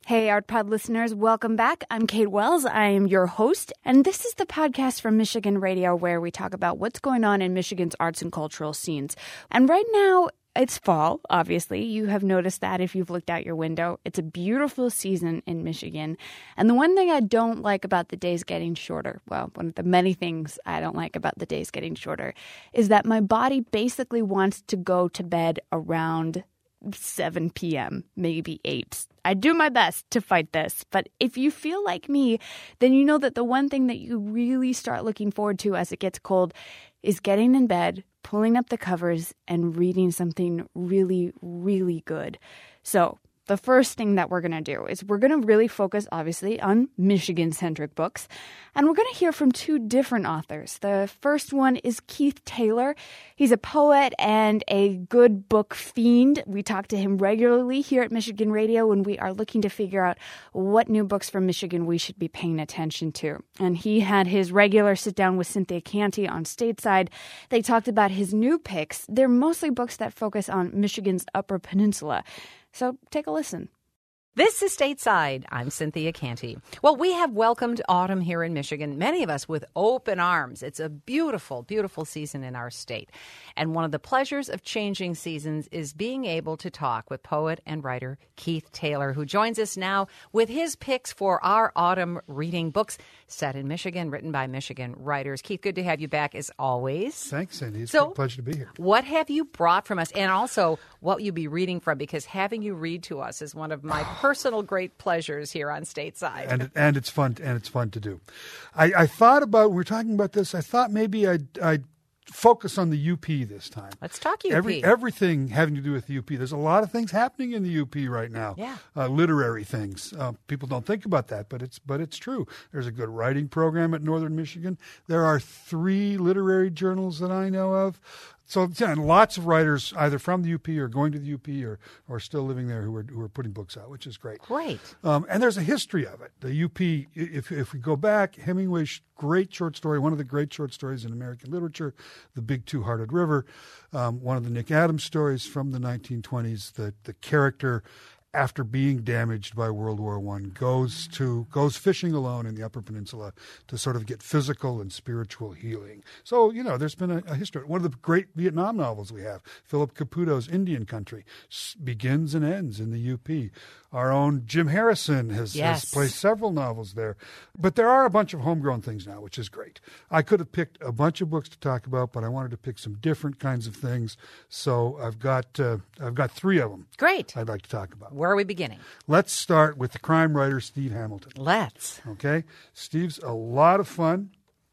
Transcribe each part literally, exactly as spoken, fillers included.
Hey, ArtPod listeners, welcome back. I'm Kate Wells. I am your host, and this is the podcast from Michigan Radio where we talk about what's going on in Michigan's arts and cultural scenes. And right now, it's fall, obviously. You have noticed that if you've looked out your window. It's a beautiful season in Michigan. And the one thing I don't like about the days getting shorter, well, one of the many things I don't like about the days getting shorter, is that my body basically wants to go to bed around seven p.m., maybe eight. I do my best to fight this, but if you feel like me, then you know that the one thing that you really start looking forward to as it gets cold is getting in bed, pulling up the covers, and reading something really, really good. So the first thing that we're going to do is we're going to really focus, obviously, on Michigan-centric books. And we're going to hear from two different authors. The first one is Keith Taylor. He's a poet and a good book fiend. We talk to him regularly here at Michigan Radio when we are looking to figure out what new books from Michigan we should be paying attention to. And he had his regular sit-down with Cynthia Canty on Stateside. They talked about his new picks. They're mostly books that focus on Michigan's Upper Peninsula. So take a listen. This is Stateside. I'm Cynthia Canty. Well, we have welcomed autumn here in Michigan, many of us with open arms. It's a beautiful, beautiful season in our state. And one of the pleasures of changing seasons is being able to talk with poet and writer Keith Taylor, who joins us now with his picks for our autumn reading books set in Michigan, written by Michigan writers. Keith, good to have you back as always. Thanks, Cindy. It's so, a pleasure to be here. What have you brought from us? And also, what you'll be reading from, because having you read to us is one of my personal great pleasures here on Stateside. And and it's fun and it's fun to do. I, I thought about, when we were talking about this, I thought maybe I'd, I'd focus on the U P this time. Let's talk U P. Every, everything having to do with the U P. There's a lot of things happening in the U P right now. Yeah. Uh, literary things. Uh, people don't think about that, but it's but it's true. There's a good writing program at Northern Michigan. There are three literary journals that I know of. So, yeah, and lots of writers either from the U P or going to the U P or, or still living there who are who are putting books out, which is great. Great. Um, and there's a history of it. The U P, if if we go back, Hemingway's great short story, one of the great short stories in American literature, The Big Two-Hearted River, um, one of the Nick Adams stories from the nineteen twenties, the, the character, after being damaged by World War One, goes to goes fishing alone in the Upper Peninsula to sort of get physical and spiritual healing. So, you know, there's been a, a history. One of the great Vietnam novels we have, Philip Caputo's Indian Country, s- begins and ends in the U P. Our own Jim Harrison has, yes. has placed several novels there. But there are a bunch of homegrown things now, which is great. I could have picked a bunch of books to talk about, but I wanted to pick some different kinds of things. So I've got uh, I've got three of them. Great. I'd like to talk about. Where are we beginning? Let's start with the crime writer Steve Hamilton. Let's. Okay? Steve's a lot of fun.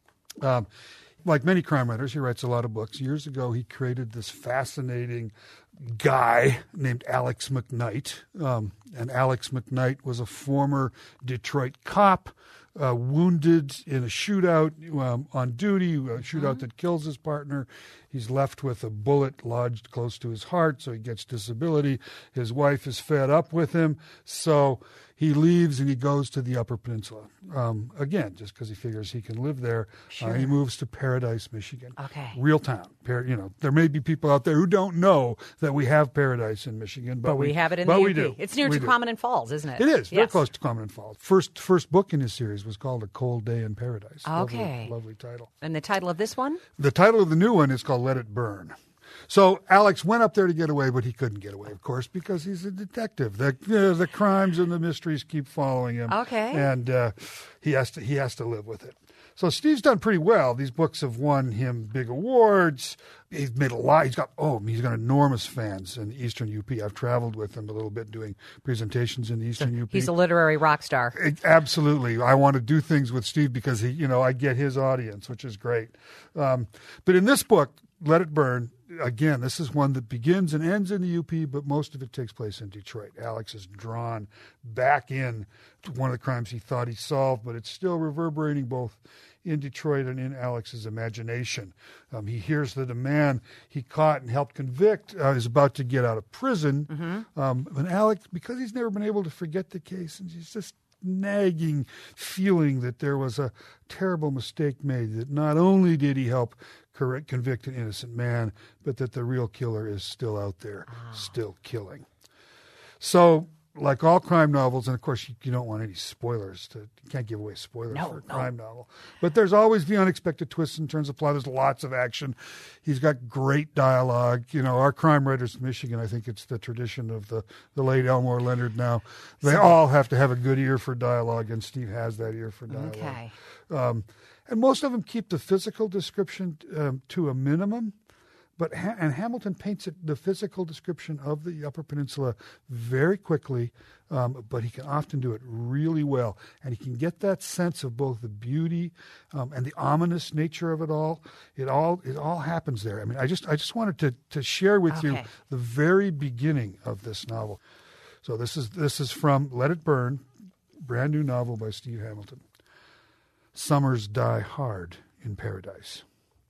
Um, like many crime writers, he writes a lot of books. Years ago, he created this fascinating guy named Alex McKnight. Um, and Alex McKnight was a former Detroit cop, uh, wounded in a shootout um, on duty, a shootout mm-hmm. that kills his partner. He's left with a bullet lodged close to his heart, so he gets disability. His wife is fed up with him, so he leaves and he goes to the Upper Peninsula. Um, again, just because he figures he can live there. Sure. Uh, he moves to Paradise, Michigan. Okay. Real town. Par- you know, there may be people out there who don't know that we have Paradise in Michigan, but, but we, we have it in but the U we P. do. It's near we to do. Common Falls, isn't it? It is. Very yes. close to Common Falls. First first book in his series was called A Cold Day in Paradise. Okay. Lovely, lovely title. And the title of this one? The title of the new one is called Let It Burn. So Alex went up there to get away, but he couldn't get away, of course, because he's a detective. The uh, the crimes and the mysteries keep following him. Okay. And uh, he has to he has to live with it. So Steve's done pretty well. These books have won him big awards. He's made a lot. He's got oh, he's got enormous fans in the Eastern U P. I've traveled with him a little bit doing presentations in the Eastern U P. He's a literary rock star. It, absolutely. I want to do things with Steve because he, you know, I get his audience, which is great. Um, but in this book, Let It Burn, again, this is one that begins and ends in the U P, but most of it takes place in Detroit. Alex is drawn back in to one of the crimes he thought he solved, but it's still reverberating both in Detroit and in Alex's imagination. Um, he hears that a man he caught and helped convict uh, is about to get out of prison. Mm-hmm. Um, and Alex, because he's never been able to forget the case, and he's just nagging feeling that there was a terrible mistake made, that not only did he help correct, convict an innocent man, but that the real killer is still out there, ah. still killing. So like all crime novels, and of course you, you don't want any spoilers. To, you can't give away spoilers No, for a no. crime novel. But there's always the unexpected twists in terms of plot. There's lots of action. He's got great dialogue. You know, our crime writers in Michigan, I think it's the tradition of the, the late Elmore Leonard now. They all have to have a good ear for dialogue, and Steve has that ear for dialogue. Okay. Um, and most of them keep the physical description um, to a minimum. But ha- and Hamilton paints it, the physical description of the Upper Peninsula very quickly, um, but he can often do it really well. And he can get that sense of both the beauty um, and the ominous nature of it all. It all it all happens there. I mean, I just I just wanted to to share with Okay. you the very beginning of this novel. So this is this is from Let It Burn, brand new novel by Steve Hamilton. Summers die hard in paradise.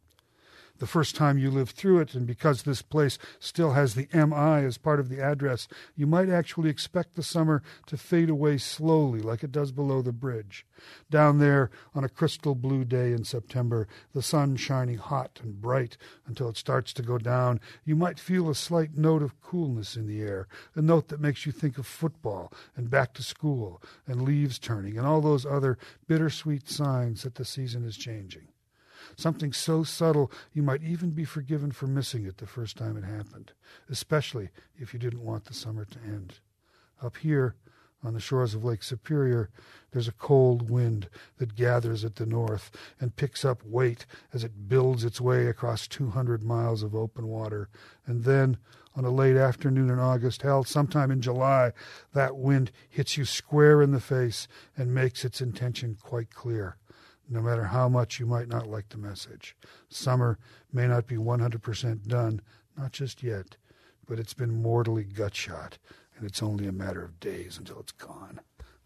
The first time you live through it, and because this place still has the M I as part of the address, you might actually expect the summer to fade away slowly like it does below the bridge. Down there on a crystal blue day in September, the sun shining hot and bright until it starts to go down, you might feel a slight note of coolness in the air, a note that makes you think of football and back to school and leaves turning and all those other bittersweet signs that the season is changing. Something so subtle you might even be forgiven for missing it the first time it happened, especially if you didn't want the summer to end. Up here, on the shores of Lake Superior, there's a cold wind that gathers at the north and picks up weight as it builds its way across two hundred miles of open water. And then, on a late afternoon in August, hell, sometime in July, that wind hits you square in the face and makes its intention quite clear. No matter how much you might not like the message. Summer may not be one hundred percent done, not just yet, but it's been mortally gut-shot, and it's only a matter of days until it's gone.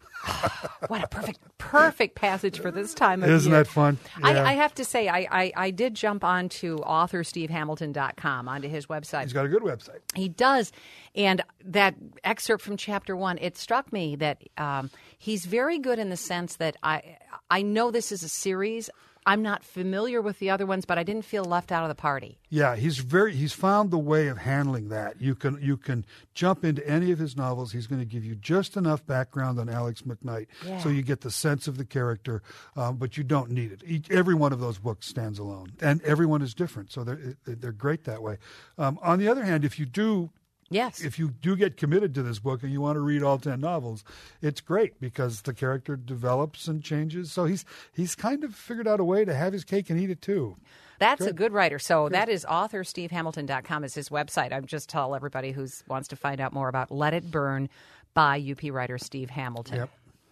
What a perfect, perfect passage for this time of Isn't year. that fun? I, Yeah. I have to say, I, I, I did jump onto author steve hamilton dot com, onto his website. He's got a good website. He does. And that excerpt from chapter one, it struck me that um, he's very good in the sense that I I know this is a series. I'm not familiar with the other ones, but I didn't feel left out of the party. Yeah, he's very he's found the way of handling that. You can you can jump into any of his novels. He's going to give you just enough background on Alex McKnight Yeah. so you get the sense of the character, um, but you don't need it. Each, every one of those books stands alone, and everyone is different, so they're they're great that way. Um, on the other hand, if you do Yes. if you do get committed to this book and you want to read all ten novels, it's great because the character develops and changes. So he's he's kind of figured out a way to have his cake and eat it too. That's a Good. good writer. So that is author steve hamilton dot com is his website. I just tell everybody who wants to find out more about Let It Burn by U P writer Steve Hamilton. Yep.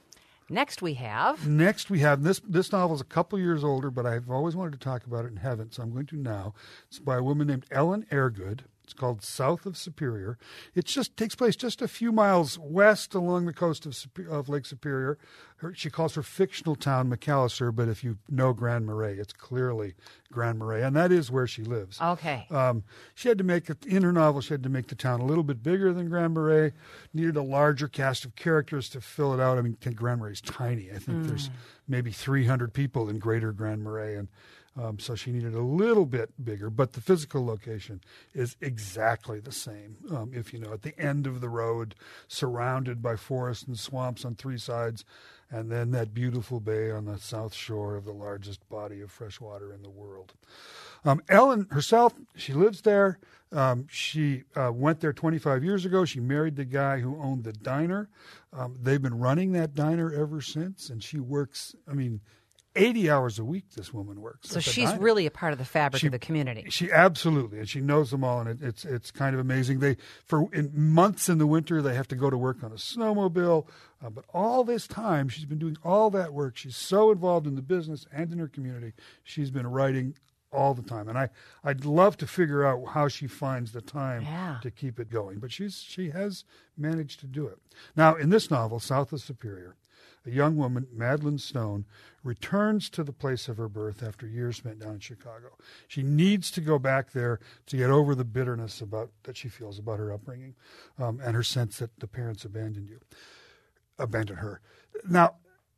Next we have... Next we have this this novel is a couple years older, but I've always wanted to talk about it and haven't, so I'm going to now. It's by a woman named Ellen Airgood. It's called South of Superior. It just takes place just a few miles west along the coast of, Supe- of Lake Superior. Her, she calls her fictional town McAllister, but if you know Grand Marais, it's clearly Grand Marais, and that is where she lives. Okay. Um, she had to make it, in her novel, she had to make the town a little bit bigger than Grand Marais, needed a larger cast of characters to fill it out. I mean, Grand Marais is tiny. I think Mm. there's maybe three hundred people in Greater Grand Marais, and Um, so she needed a little bit bigger, but the physical location is exactly the same. Um, if you know, at the end of the road, surrounded by forests and swamps on three sides, and then that beautiful bay on the south shore of the largest body of fresh water in the world. Um, Ellen herself, she lives there. Um, she uh, went there twenty-five years ago. She married the guy who owned the diner. Um, they've been running that diner ever since, and she works, I mean, eighty hours a week this woman works. So at the she's diner. really a part of the fabric She- of the community. She absolutely, and she knows them all, and it, it's it's kind of amazing. They for in months in the winter they have to go to work on a snowmobile, uh, but all this time she's been doing all that work. She's so involved in the business and in her community. She's been writing all the time, and I I'd love to figure out how she finds the time Yeah. to keep it going. But she's she has managed to do it. Now in this novel, South of Superior, a young woman, Madeline Stone, returns to the place of her birth after years spent down in Chicago. She needs to go back there to get over the bitterness about that she feels about her upbringing um, and her sense that the parents abandoned you, abandoned her. Now,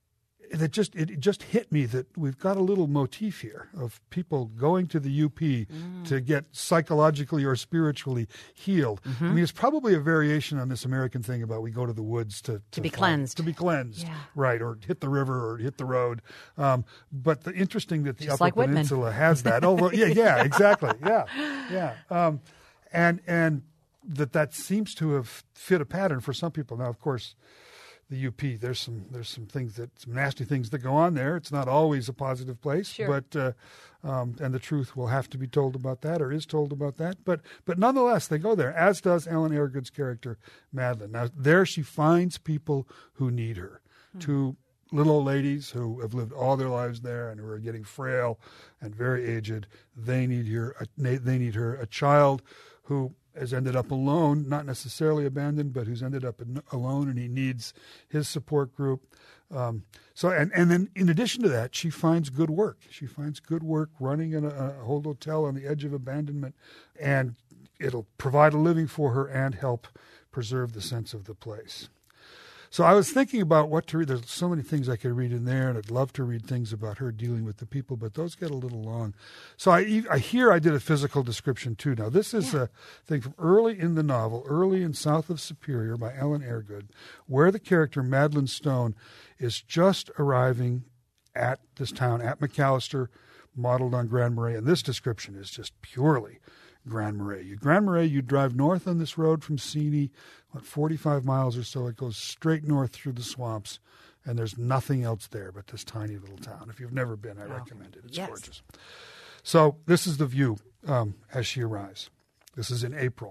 that just it, it just hit me that we've got a little motif here of people going to the U P mm. to get psychologically or spiritually healed. Mm-hmm. I mean, it's probably a variation on this American thing about we go to the woods to, to, to be find, cleansed. To be cleansed, yeah. right, or hit the river or hit the road. Um, but the interesting that the just Upper like Peninsula Whitman. has that. Although, yeah, yeah, exactly, yeah, yeah. Um, and and that that seems to have fit a pattern for some people. Now, of course, the U P, there's some there's some things that some nasty things that go on there. It's not always a positive place, sure. but uh, um, and the truth will have to be told about that, or is told about that. But but nonetheless, they go there, as does Ellen Airgood's character Madeline. Now there she finds people who need her. Hmm. Two little old ladies who have lived all their lives there and who are getting frail and very aged. They need her. They need her. A child who has ended up alone, not necessarily abandoned, but who's ended up in, alone, and he needs his support group. Um, so, and, and then in addition to that, she finds good work. She finds good work running in a, a old hotel on the edge of abandonment, and it'll provide a living for her and help preserve the sense of the place. So I was thinking about what to read. There's so many things I could read in there, and I'd love to read things about her dealing with the people, but those get a little long. So I, I hear I did a physical description, too. Now, this is yeah. a thing from early in the novel, Early and South of Superior by Ellen Airgood, where the character Madeline Stone is just arriving at this town, at McAllister, modeled on Grand Marais. And this description is just purely Grand Marais. You, Grand Marais, you drive north on this road from Seney, what, forty-five miles or so. It goes straight north through the swamps, and there's nothing else there but this tiny little town. If you've never been, I wow. recommend it. It's yes. gorgeous. So this is the view um, as she arrives. This is in April.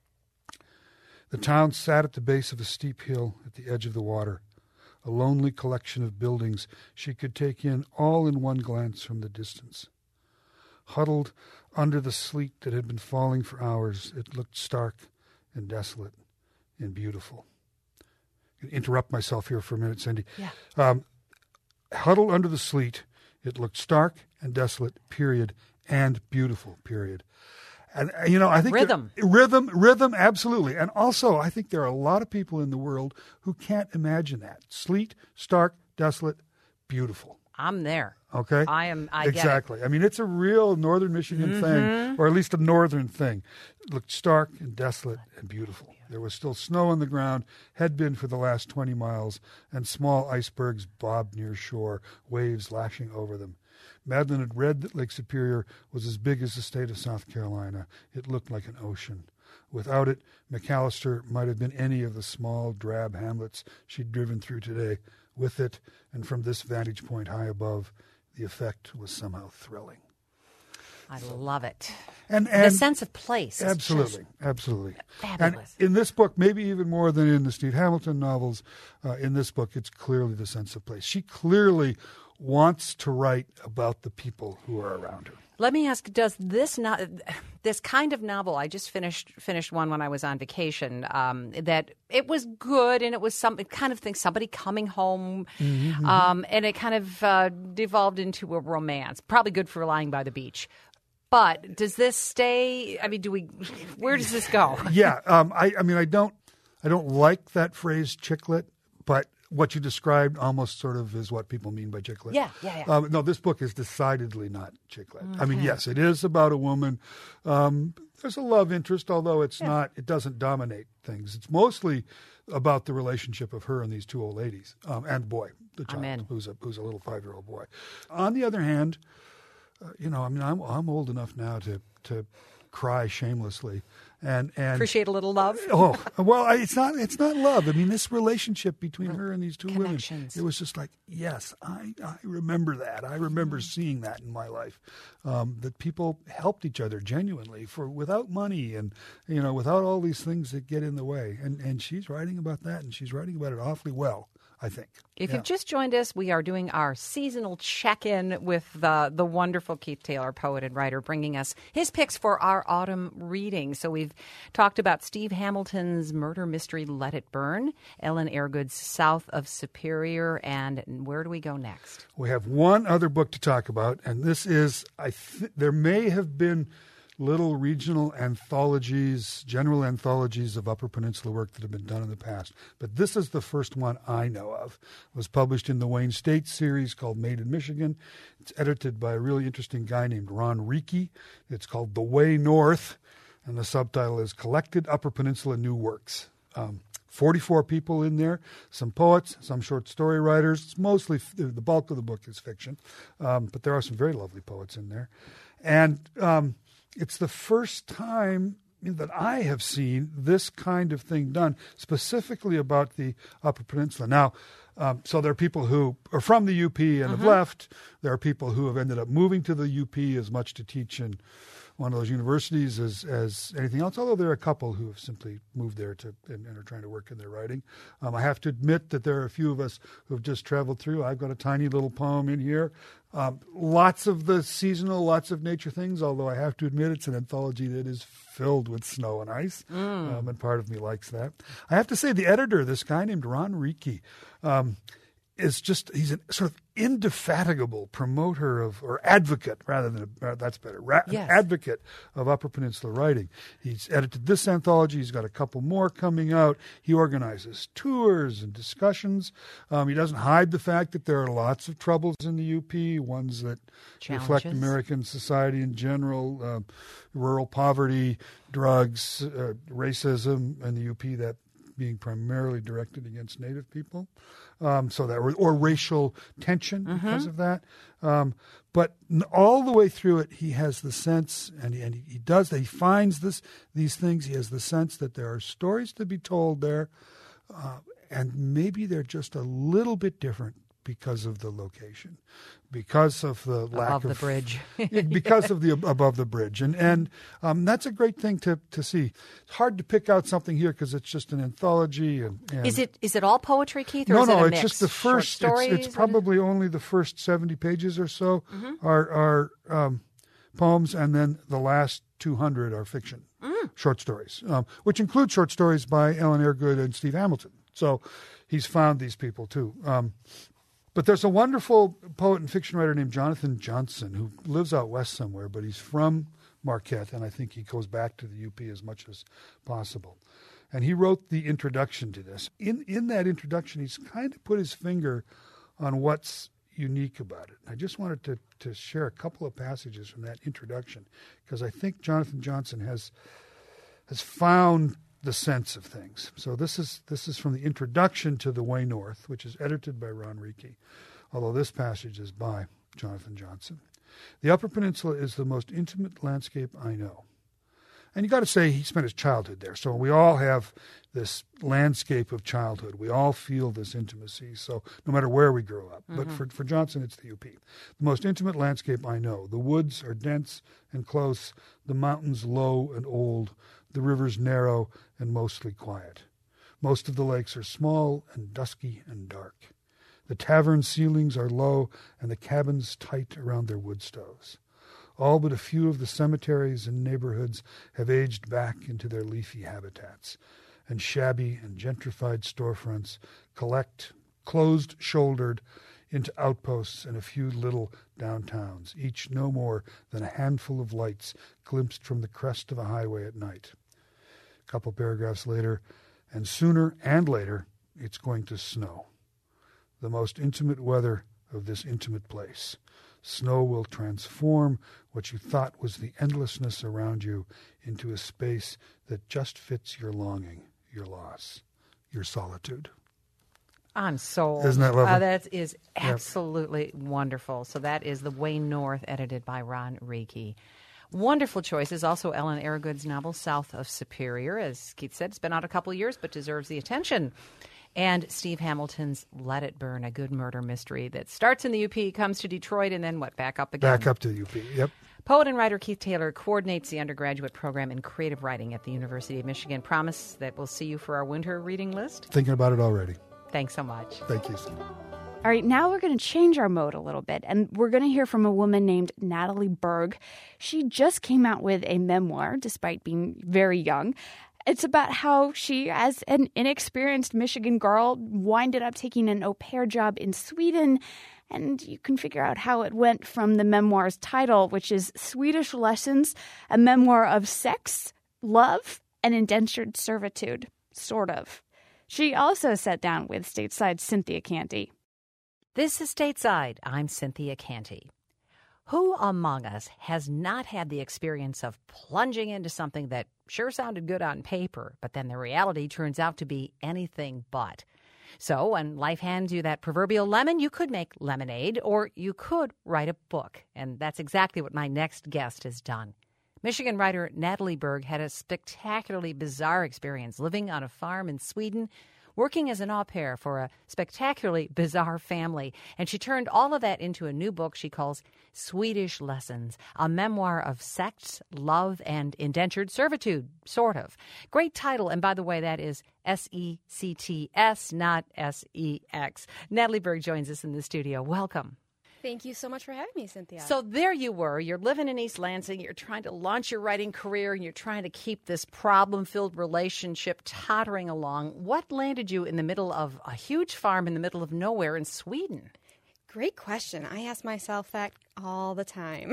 The town sat at the base of a steep hill at the edge of the water, a lonely collection of buildings she could take in all in one glance from the distance. Huddled under the sleet that had been falling for hours, it looked stark and desolate and beautiful. I'm going to interrupt myself here for a minute, Cindy. Yeah. Um, huddled under the sleet, it looked stark and desolate, period, and beautiful, period. And, you know, I think... Rhythm. There, rhythm, rhythm, absolutely. And also, I think there are a lot of people in the world who can't imagine that. Sleet, stark, desolate, beautiful. I'm there. Okay? I am. I exactly. Get it. I mean, it's a real northern Michigan mm-hmm. thing, or at least a northern thing. It looked stark and desolate and beautiful. There was still snow on the ground, had been for the last twenty miles, and small icebergs bobbed near shore, waves lashing over them. Madeline had read that Lake Superior was as big as the state of South Carolina. It looked like an ocean. Without it, McAllister might have been any of the small, drab hamlets she'd driven through today. With it, and from this vantage point high above, the effect was somehow thrilling. I love it. And, and the sense of place. Absolutely, absolutely. Fabulous. And in this book, maybe even more than in the Steve Hamilton novels, uh, in this book, it's clearly the sense of place. She clearly wants to write about the people who are around her. Let me ask: does this not this kind of novel? I just finished finished one when I was on vacation. Um, that it was good, and it was some it kind of thing. Somebody coming home, mm-hmm. um, and it kind of uh, devolved into a romance. Probably good for lying by the beach. But does this stay? I mean, do we? Where does this go? yeah, um, I, I mean, I don't, I don't like that phrase chick lit, but what you described almost sort of is what people mean by chick lit. Yeah, yeah, yeah. Um, no, this book is decidedly not chick lit. Okay. I mean, yes, it is about a woman. Um, there's a love interest, although it's yeah. not. It doesn't dominate things. It's mostly about the relationship of her and these two old ladies, um, and boy, the child, who's a who's a little five year old boy. On the other hand, uh, you know, I mean, I'm I'm old enough now to to cry shamelessly. And, and appreciate a little love. oh well, I, it's not it's not love. I mean, this relationship between her and these two women, it was just like, yes, I, I remember that. I remember mm. seeing that in my life. Um, that people helped each other genuinely for without money and you know without all these things that get in the way. And and she's writing about that, and she's writing about it awfully well, I think. If yeah. you've just joined us, we are doing our seasonal check-in with the, the wonderful Keith Taylor, poet and writer, bringing us his picks for our autumn reading. So we've talked about Steve Hamilton's murder mystery, Let It Burn, Ellen Airgood's South of Superior, and where do we go next? We have one other book to talk about, and this is, I th- there may have been little regional anthologies, general anthologies of Upper Peninsula work that have been done in the past. But this is the first one I know of. It was published in the Wayne State series called Made in Michigan. It's edited by a really interesting guy named Ron Reekie. It's called The Way North, and the subtitle is Collected Upper Peninsula New Works. Um, forty-four people in there, some poets, some short story writers. It's mostly, the bulk of the book is fiction, um, but there are some very lovely poets in there. And um, it's the first time that I have seen this kind of thing done, specifically about the Upper Peninsula. Now, um, so there are people who are from the U P and mm-hmm. have left. There are people who have ended up moving to the U P as much to teach in one of those universities as, as anything else, although there are a couple who have simply moved there to and, and are trying to work in their writing. Um, I have to admit that there are a few of us who have just traveled through. I've got a tiny little poem in here. Um, lots of the seasonal, lots of nature things, although I have to admit it's an anthology that is filled with snow and ice, mm. um, and part of me likes that. I have to say the editor, this guy named Ron Reekie, um, is just, he's a sort of indefatigable promoter of, or advocate rather than, uh, that's better, ra- yes. advocate of Upper Peninsula writing. He's edited this anthology. He's got a couple more coming out. He organizes tours and discussions. Um, he doesn't hide the fact that there are lots of troubles in the U P, ones that Challenges. reflect American society in general, uh, rural poverty, drugs, uh, racism in the U P, that being primarily directed against Native people, um, so that or, or racial tension mm-hmm. because of that. Um, but all the way through it, he has the sense, and he, and he does that. He finds this these things. He has the sense that there are stories to be told there, uh, and maybe they're just a little bit different because of the location, because of the lack above of the bridge, because of the above the bridge, and and um, that's a great thing to to see. It's hard to pick out something here because it's just an anthology. And, and is it is it all poetry, Keith? Or no, is no, it a it's mix? just the first. Short stories, it's, it's probably only the first seventy pages or so mm-hmm. are are um, poems, and then the last two hundred are fiction, mm. short stories, um, which include short stories by Ellen Airgood and Steve Hamilton. So he's found these people too. Um, But there's a wonderful poet and fiction writer named Jonathan Johnson who lives out west somewhere, but he's from Marquette, and I think he goes back to the U P as much as possible. And he wrote the introduction to this. In in that introduction, he's kind of put his finger on what's unique about it. I just wanted to, to share a couple of passages from that introduction because I think Jonathan Johnson has has found the sense of things. So this is this is from the introduction to The Way North, which is edited by Ron Reekie, although this passage is by Jonathan Johnson. The Upper Peninsula is the most intimate landscape I know. And you got to say he spent his childhood there. So we all have this landscape of childhood. We all feel this intimacy. So no matter where we grow up. Mm-hmm. But for, for Johnson, it's the U P. The most intimate landscape I know. The woods are dense and close. The mountains low and old. The rivers narrow and mostly quiet. Most of the lakes are small and dusky and dark. The tavern ceilings are low and the cabins tight around their wood stoves. All but a few of the cemeteries and neighborhoods have aged back into their leafy habitats, and shabby and gentrified storefronts collect, closed-shouldered, into outposts and a few little downtowns, each no more than a handful of lights glimpsed from the crest of a highway at night. A couple paragraphs later, and sooner and later, it's going to snow. The most intimate weather of this intimate place. Snow will transform what you thought was the endlessness around you into a space that just fits your longing, your loss, your solitude. I'm sold. Isn't that lovely? Uh, that is absolutely yep. wonderful. So that is The Way North, edited by Ron Reekie. Wonderful choices. Also, Ellen Airgood's novel, South of Superior. As Keith said, it's been out a couple of years, but deserves the attention. And Steve Hamilton's Let It Burn, a good murder mystery that starts in the U P, comes to Detroit, and then what, back up again? Back up to the U P, yep. Poet and writer Keith Taylor coordinates the undergraduate program in creative writing at the University of Michigan. Promise that we'll see you for our winter reading list. Thinking about it already. Thanks so much. Thank you, Steve. All right, now we're going to change our mode a little bit, and we're going to hear from a woman named Natalie Berg. She just came out with a memoir, despite being very young. It's about how she, as an inexperienced Michigan girl, winded up taking an au pair job in Sweden. And you can figure out how it went from the memoir's title, which is Swedish Lessons, a memoir of sex, love, and indentured servitude. Sort of. She also sat down with Stateside's Cynthia Canty. This is Stateside. I'm Cynthia Canty. Who among us has not had the experience of plunging into something that sure sounded good on paper, but then the reality turns out to be anything but? So when life hands you that proverbial lemon, you could make lemonade, or you could write a book. And that's exactly what my next guest has done. Michigan writer Natalie Berg had a spectacularly bizarre experience living on a farm in Sweden, working as an au pair for a spectacularly bizarre family. And she turned all of that into a new book she calls Swedish Lessons, a memoir of sex, love, and indentured servitude, sort of. Great title. And by the way, that is S E C T S, not S E X. Natalie Berg joins us in the studio. Welcome. Thank you so much for having me, Cynthia. So there you were. You're living in East Lansing. You're trying to launch your writing career, and you're trying to keep this problem-filled relationship tottering along. What landed you in the middle of a huge farm in the middle of nowhere in Sweden? Great question. I ask myself that all the time.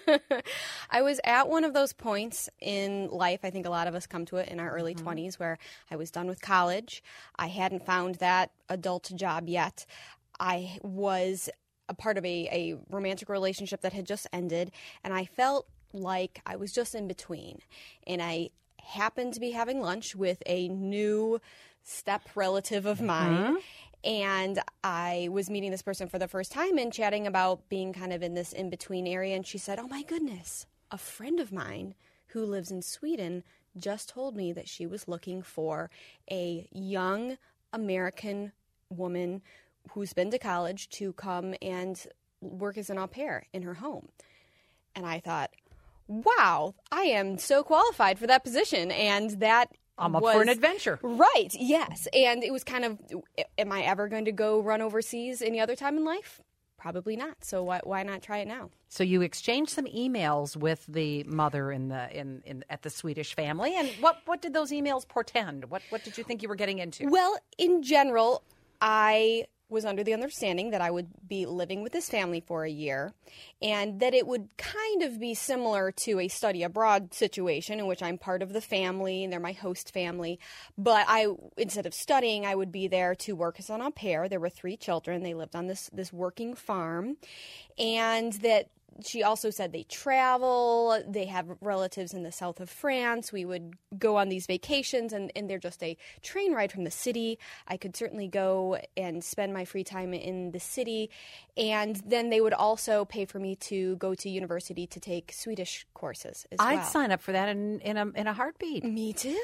I was at one of those points in life, I think a lot of us come to it in our early mm-hmm. twenties, where I was done with college. I hadn't found that adult job yet. I was a part of a, a romantic relationship that had just ended, and I felt like I was just in between. And I happened to be having lunch with a new step relative of mine, mm-hmm. and I was meeting this person for the first time and chatting about being kind of in this in-between area, and she said, "Oh my goodness, a friend of mine who lives in Sweden just told me that she was looking for a young American woman who's been to college to come and work as an au pair in her home." And I thought, wow, I am so qualified for that position. And that I'm up was, for an adventure. Right, yes. And it was kind of, am I ever going to go run overseas any other time in life? Probably not. So why, why not try it now? So you exchanged some emails with the mother in the in, in at the Swedish family. And what, what did those emails portend? What what did you think you were getting into? Well, in general, I was under the understanding that I would be living with this family for a year, and that it would kind of be similar to a study abroad situation in which I'm part of the family and they're my host family. But I, instead of studying, I would be there to work as an au pair. There were three children. They lived on this, this working farm, and that she also said they travel, they have relatives in the south of France. We would go on these vacations, and, and they're just a train ride from the city. I could certainly go and spend my free time in the city. And then they would also pay for me to go to university to take Swedish courses as I'd well. sign up for that in, in, a, in a heartbeat. Me too.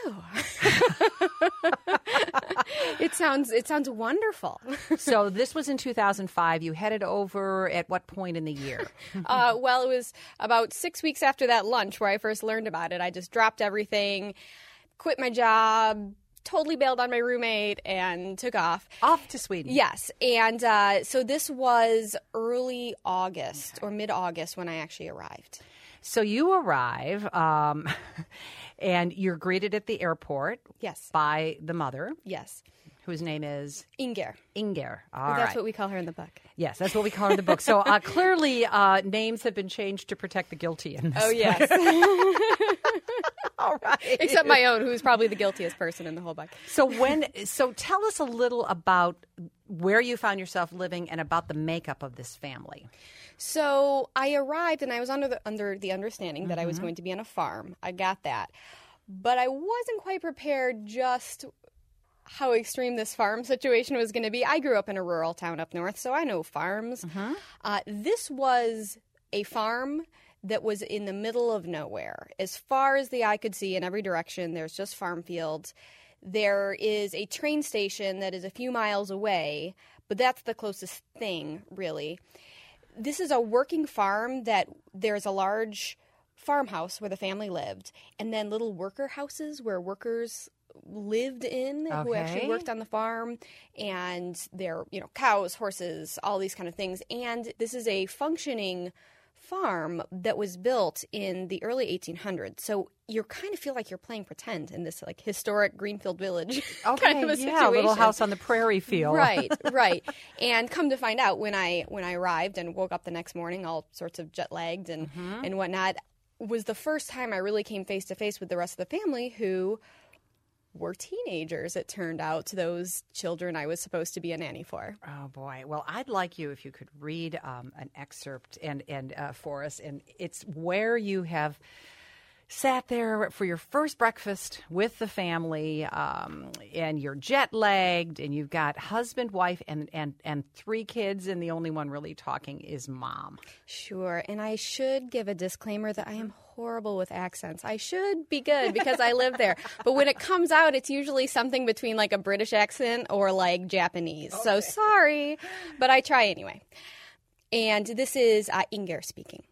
It sounds it sounds wonderful. So this was in two thousand five. You headed over at what point in the year? uh, well, it was about six weeks after that lunch where I first learned about it. I just dropped everything, quit my job, totally bailed on my roommate, and took off. Off to Sweden. Yes. And uh, so this was early August okay. or mid-August when I actually arrived. So you arrive, um, and you're greeted at the airport. Yes. By the mother. Yes. Whose name is? Inger. Inger. All well, that's right. what we call her in the book. Yes, that's what we call her in the book. So uh, clearly uh, names have been changed to protect the guilty in this. Oh, yes. All right. Except my own, who's probably the guiltiest person in the whole book. So when, so tell us a little about where you found yourself living and about the makeup of this family. So I arrived, and I was under the under the understanding that mm-hmm. I was going to be on a farm. I got that. But I wasn't quite prepared just how extreme this farm situation was going to be. I grew up in a rural town up north, so I know farms. Mm-hmm. Uh, this was a farm that was in the middle of nowhere. As far as the eye could see in every direction, there's just farm fields. There is a train station that is a few miles away, but that's the closest thing, really. This is a working farm that there's a large farmhouse where the family lived, and then little worker houses where workers lived in okay. who actually worked on the farm, and they're, you know, cows, horses, all these kind of things. And this is a functioning farm that was built in the early eighteen hundreds. So you kind of feel like you're playing pretend in this like historic Greenfield Village Okay, kind of a yeah, situation. little house on the prairie feel. Right, right. And come to find out, when I when I arrived and woke up the next morning, all sorts of jet lagged and Mm-hmm. and whatnot, was the first time I really came face to face with the rest of the family, who were teenagers. It turned out, those children I was supposed to be a nanny for. Oh boy! Well, I'd like you if you could read um, an excerpt and and uh, for us, and it's where you have sat there for your first breakfast with the family, um, and you're jet lagged, and you've got husband, wife, and and and three kids, and the only one really talking is mom. Sure, and I should give a disclaimer that I am horrible with accents. I should be good because I live there. But when it comes out, it's usually something between like a British accent or like Japanese. Okay. So sorry, but I try anyway. And this is uh, Inger speaking.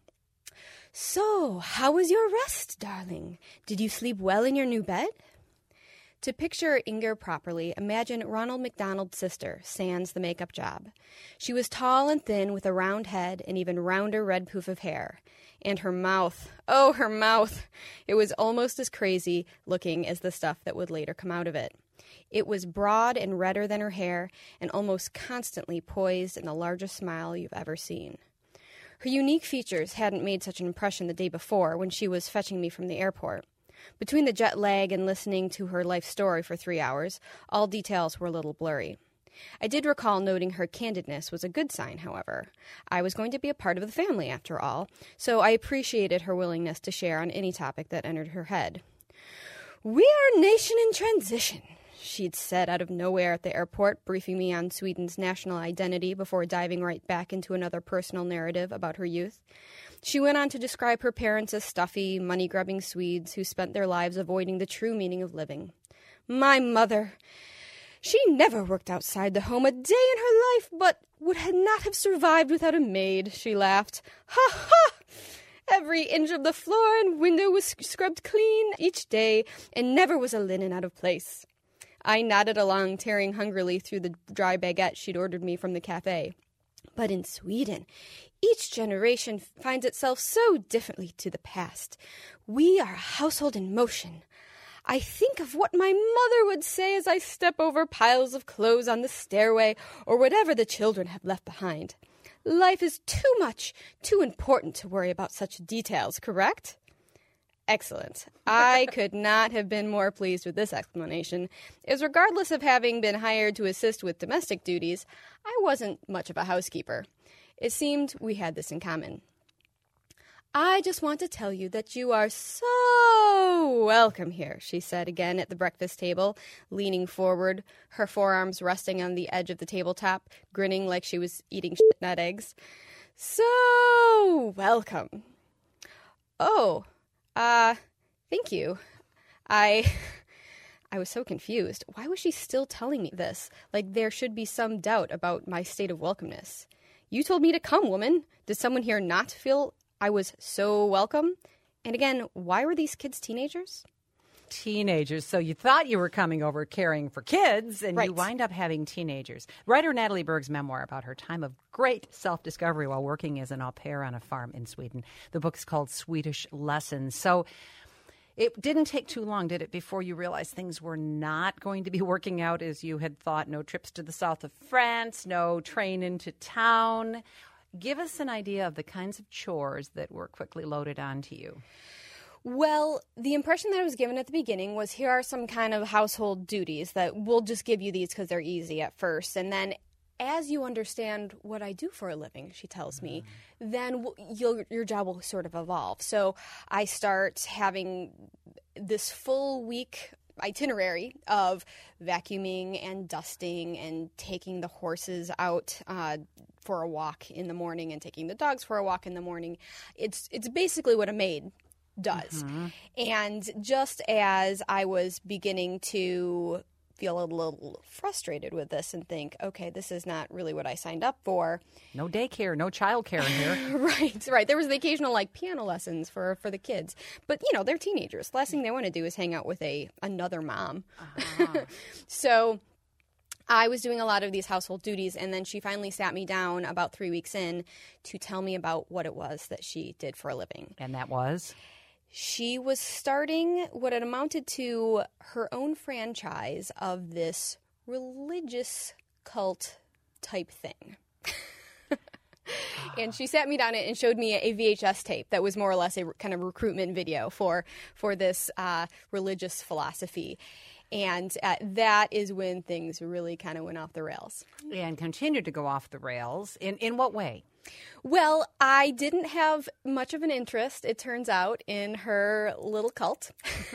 So, how was your rest, darling? Did you sleep well in your new bed? To picture Inger properly, imagine Ronald McDonald's sister, sans the makeup job. She was tall and thin with a round head and even rounder red poof of hair. And her mouth, oh, her mouth! It was almost as crazy looking as the stuff that would later come out of it. It was broad and redder than her hair and almost constantly poised in the largest smile you've ever seen. Her unique features hadn't made such an impression the day before when she was fetching me from the airport. Between the jet lag and listening to her life story for three hours, all details were a little blurry. I did recall noting her candidness was a good sign, however. I was going to be a part of the family, after all, so I appreciated her willingness to share on any topic that entered her head. "We are a nation in transition," she'd said out of nowhere at the airport, briefing me on Sweden's national identity before diving right back into another personal narrative about her youth. She went on to describe her parents as stuffy, money-grubbing Swedes who spent their lives avoiding the true meaning of living. "My mother, she never worked outside the home a day in her life, but would not have survived without a maid," she laughed. "Ha ha! Every inch of the floor and window was scrubbed clean each day, and never was a linen out of place." I nodded along, tearing hungrily through the dry baguette she'd ordered me from the cafe. "But in Sweden, each generation finds itself so differently to the past. We are a household in motion. I think of what my mother would say as I step over piles of clothes on the stairway or whatever the children have left behind. Life is too much, too important to worry about such details, correct?" Excellent. I could not have been more pleased with this explanation, as regardless of having been hired to assist with domestic duties, I wasn't much of a housekeeper. It seemed we had this in common. "I just want to tell you that you are so welcome here," she said again at the breakfast table, leaning forward, her forearms resting on the edge of the tabletop, grinning like she was eating shit nut eggs. "So welcome." "Oh, uh, thank you." I... I was so confused. Why was she still telling me this? Like there should be some doubt about my state of welcomeness. "You told me to come, woman. Did someone here not feel I was so welcome?" And again, why were these kids teenagers? Teenagers. So you thought you were coming over caring for kids, and right. you wind up having teenagers. Writer Natalie Berg's memoir about her time of great self-discovery while working as an au pair on a farm in Sweden. The book is called Swedish Lessons. So it didn't take too long, did it, before you realized things were not going to be working out as you had thought? No trips to the south of France, no train into town. Give us an idea of the kinds of chores that were quickly loaded onto you. Well, the impression that I was given at the beginning was here are some kind of household duties that we'll just give you these because they're easy at first. And then as you understand what I do for a living, she tells me, then you'll, your job will sort of evolve. So I start having this full week itinerary of vacuuming and dusting and taking the horses out uh, for a walk in the morning and taking the dogs for a walk in the morning. It's it's basically what a maid does. Mm-hmm. And just as I was beginning to feel a little frustrated with this and think, okay, this is not really what I signed up for. No daycare, no childcare in here. Right, right. There was the occasional like piano lessons for, for the kids. But, you know, they're teenagers. The last thing they want to do is hang out with a another mom. Uh-huh. So I was doing a lot of these household duties, and then she finally sat me down about three weeks in to tell me about what it was that she did for a living. And that was? She was starting what it amounted to her own franchise of this religious cult type thing. And she sat me down and showed me a V H S tape that was more or less a kind of recruitment video for, for this uh, religious philosophy. And uh, that is when things really kind of went off the rails. And continued to go off the rails. In in what way? Well, I didn't have much of an interest, it turns out, in her little cult.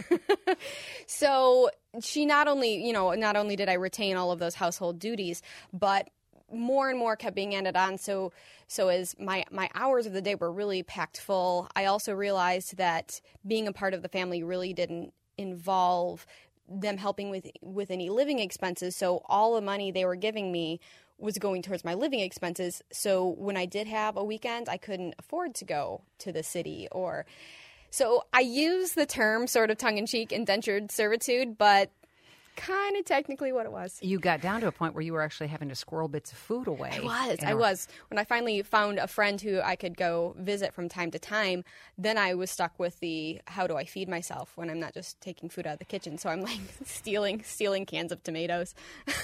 So she not only, you know, not only did I retain all of those household duties, but more and more kept being added on. So so as my, my hours of the day were really packed full, I also realized that being a part of the family really didn't involve them helping with with any living expenses. So all the money they were giving me was going towards my living expenses. So when I did have a weekend, I couldn't afford to go to the city. Or so I use the term sort of tongue-in-cheek indentured servitude, but kind of technically what it was. You got down to a point where you were actually having to squirrel bits of food away. I was. And I was. When I finally found a friend who I could go visit from time to time, then I was stuck with the how do I feed myself when I'm not just taking food out of the kitchen. So I'm like stealing stealing cans of tomatoes.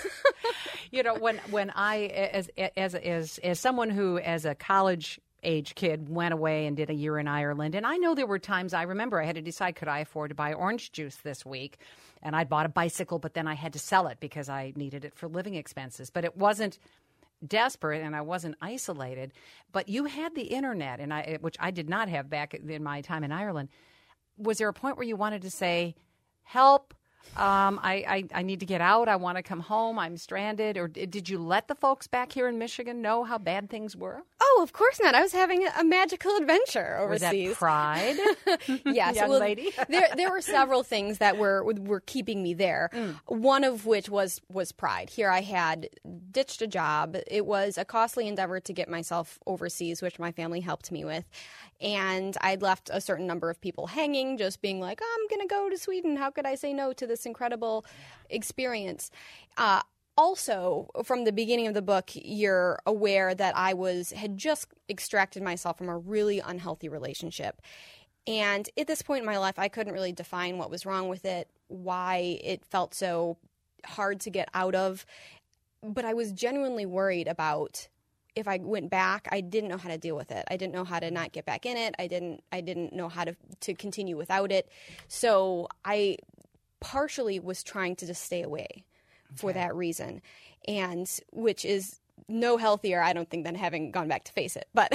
You know, when when I as as as as someone who as a college age kid went away and did a year in Ireland, and I know there were times I remember I had to decide, could I afford to buy orange juice this week? And I'd bought a bicycle, but then I had to sell it because I needed it for living expenses. But it wasn't desperate, and I wasn't isolated. But you had the internet, and I, which I did not have back in my time in Ireland. Was there a point where you wanted to say, help, um, I, I, I need to get out, I want to come home, I'm stranded? Or did you let the folks back here in Michigan know how bad things were? Oh, of course not. I was having a magical adventure overseas. Was that pride? Yes, young well, lady. there there were several things that were were keeping me there. Mm. One of which was was pride. Here I had ditched a job. It was a costly endeavor to get myself overseas, which my family helped me with. And I'd left a certain number of people hanging, just being like, oh, I'm going to go to Sweden. How could I say no to this incredible experience? Uh, Also, from the beginning of the book, you're aware that I was had just extracted myself from a really unhealthy relationship. And at this point in my life, I couldn't really define what was wrong with it, why it felt so hard to get out of. But I was genuinely worried about if I went back, I didn't know how to deal with it. I didn't know how to not get back in it. I didn't I didn't know how to, to continue without it. So I partially was trying to just stay away. For Okay. that reason, and which is no healthier, I don't think, than having gone back to face it. But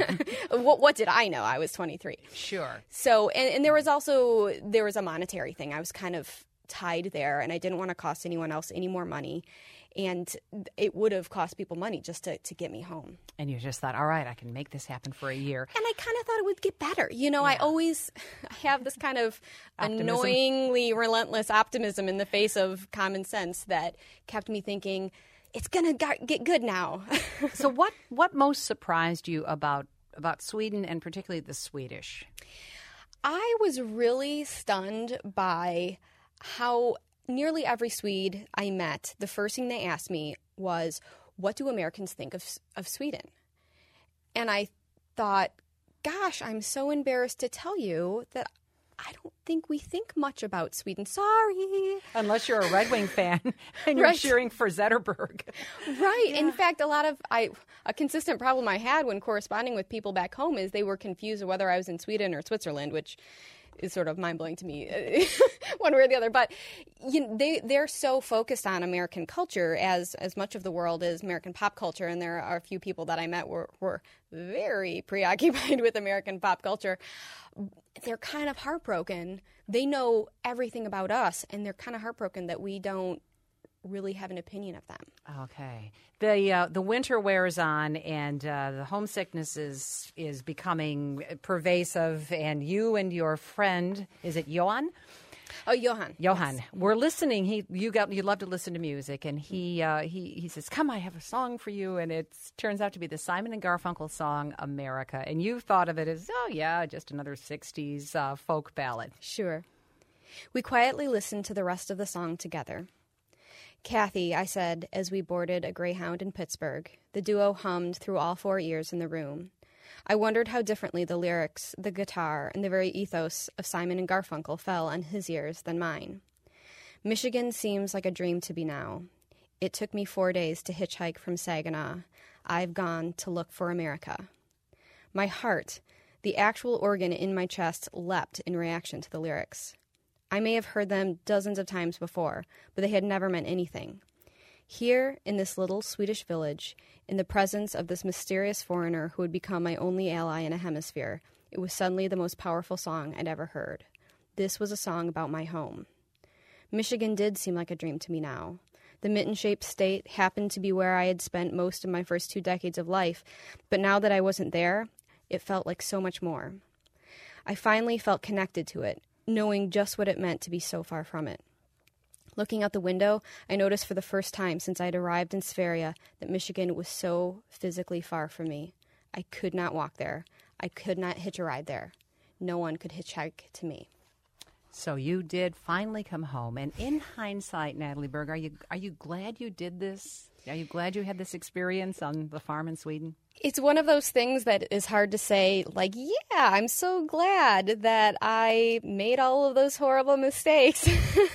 what, what did I know? I was twenty-three. Sure. So, and, and there was also, there was a monetary thing. I was kind of tied there, and I didn't want to cost anyone else any more money. And it would have cost people money just to, to get me home. And you just thought, all right, I can make this happen for a year. And I kind of thought it would get better. You know, Yeah. I always have this kind of Optimism. annoyingly relentless optimism in the face of common sense that kept me thinking, it's going to get good now. So what, what most surprised you about about Sweden, and particularly the Swedish? I was really stunned by how nearly every Swede I met, the first thing they asked me was, what do Americans think of of Sweden? And I thought, gosh, I'm so embarrassed to tell you that I don't think we think much about Sweden. Sorry. Unless you're a Red Wing fan and you're Right. cheering for Zetterberg. Right. Yeah. In fact, a lot of I a consistent problem I had when corresponding with people back home is they were confused whether I was in Sweden or Switzerland, which is sort of mind-blowing to me, one way or the other. But you know, they, they're so focused on American culture, as as much of the world is American pop culture, and there are a few people that I met were, were very preoccupied with American pop culture. They're kind of heartbroken. They know everything about us, and they're kind of heartbroken that we don't really have an opinion of them. Okay. The uh, the winter wears on, and uh, the homesickness is is becoming pervasive. And you and your friend, is it Johan? Oh, Johan. Johan, Yes. we're listening. He you got you love to listen to music, and he uh, he he says, "Come, I have a song for you," and it turns out to be the Simon and Garfunkel song "America." And you thought of it as, oh yeah, just another sixties uh, folk ballad. Sure. We quietly listened to the rest of the song together. Kathy, I said as we boarded a Greyhound in Pittsburgh. The duo hummed through all four ears in the room. I wondered how differently the lyrics, the guitar, and the very ethos of Simon and Garfunkel fell on his ears than mine. Michigan seems like a dream to me now. It took me four days to hitchhike from Saginaw. I've gone to look for America. My heart, the actual organ in my chest, leapt in reaction to the lyrics. I may have heard them dozens of times before, but they had never meant anything. Here, in this little Swedish village, in the presence of this mysterious foreigner who would become my only ally in a hemisphere, it was suddenly the most powerful song I'd ever heard. This was a song about my home. Michigan did seem like a dream to me now. The mitten-shaped state happened to be where I had spent most of my first two decades of life, but now that I wasn't there, it felt like so much more. I finally felt connected to it, knowing just what it meant to be so far from it. Looking out the window, I noticed for the first time since I'd arrived in Sverige that Michigan was so physically far from me. I could not walk there. I could not hitch a ride there. No one could hitchhike to me. So you did finally come home. And in hindsight, Natalie Berg, are you are you glad you did this? Are you glad you had this experience on the farm in Sweden? It's one of those things that is hard to say, like, yeah, I'm so glad that I made all of those horrible mistakes.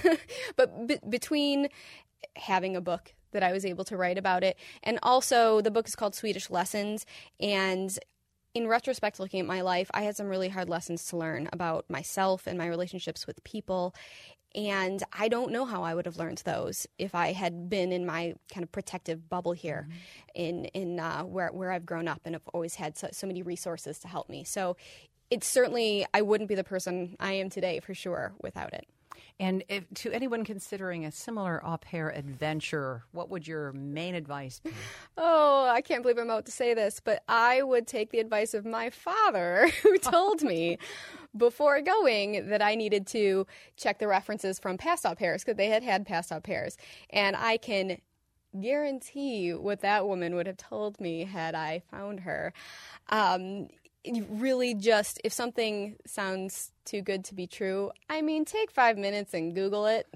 But b- between having a book that I was able to write about it, and also the book is called Swedish Lessons, and in retrospect, looking at my life, I had some really hard lessons to learn about myself and my relationships with people. And I don't know how I would have learned those if I had been in my kind of protective bubble here, mm-hmm. in in uh, where where I've grown up and have always had so, so many resources to help me. So it's certainly, I wouldn't be the person I am today for sure without it. And if, to anyone considering a similar au pair adventure, what would your main advice be? Oh, I can't believe I'm about to say this, but I would take the advice of my father, who told me before going that I needed to check the references from past au pairs, because they had had past au pairs. And I can guarantee what that woman would have told me had I found her. Um, really just, if something sounds too good to be true, I mean, take five minutes and Google it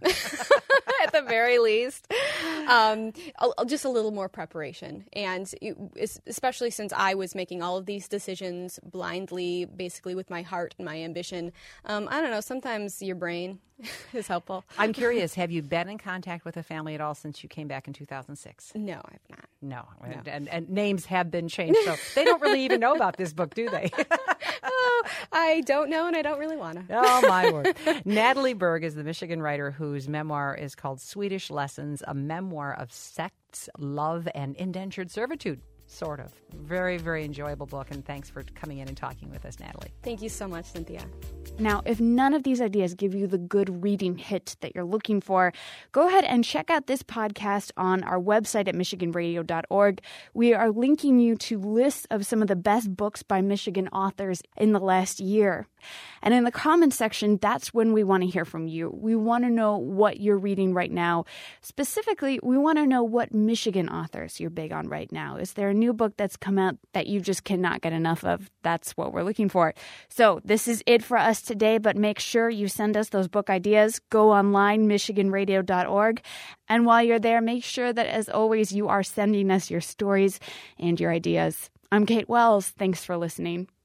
at the very least. Um, just a little more preparation. And it, especially since I was making all of these decisions blindly, basically with my heart and my ambition, um, I don't know, sometimes your brain is helpful. I'm curious, have you been in contact with the family at all since you came back in two thousand six? No, I've not. No. no. And, and, and names have been changed, so they don't really even know about this book, do they? Oh, I don't know, and I don't really want to. Oh, my word. Natalie Berg is the Michigan writer whose memoir is called Swedish Lessons, a memoir of sex, love, and indentured servitude, sort of. Very, very enjoyable book, and thanks for coming in and talking with us, Natalie. Thank you so much, Cynthia. Now, if none of these ideas give you the good reading hit that you're looking for, go ahead and check out this podcast on our website at michigan radio dot org. We are linking you to lists of some of the best books by Michigan authors in the last year. And in the comments section, that's when we want to hear from you. We want to know what you're reading right now. Specifically, we want to know what Michigan authors you're big on right now. Is there a new book that's come out that you just cannot get enough of? That's what we're looking for. So this is it for us today, but make sure you send us those book ideas. Go online, michigan radio dot org. And while you're there, make sure that, as always, you are sending us your stories and your ideas. I'm Kate Wells. Thanks for listening.